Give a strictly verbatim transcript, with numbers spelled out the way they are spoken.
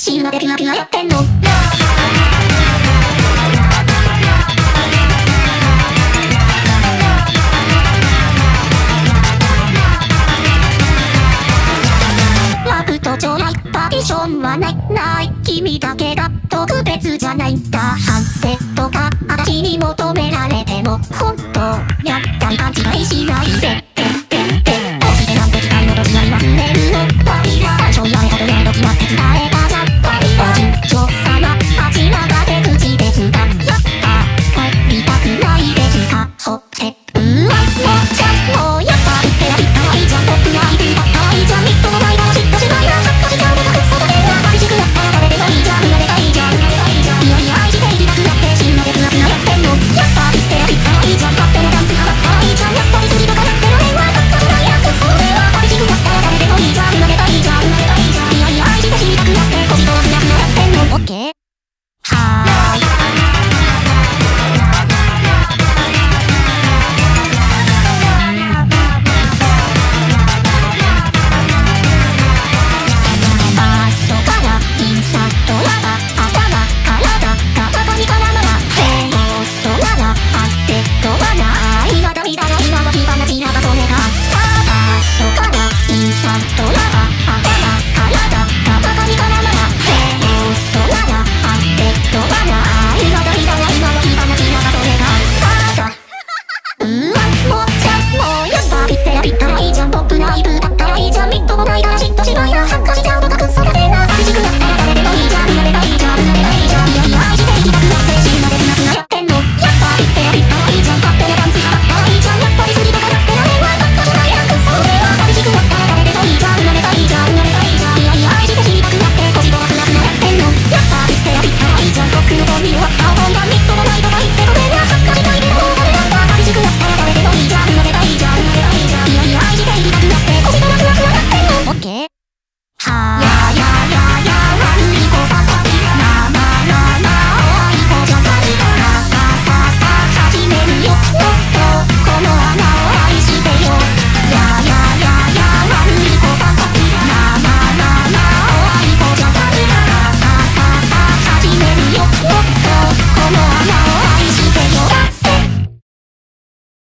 死ぬまでピュアピュアやってんの。ラブとちょうだい、パーティションはないない。君だけが特別じゃないんだ。反省とか私に求められても本当やったり勘違いしないで。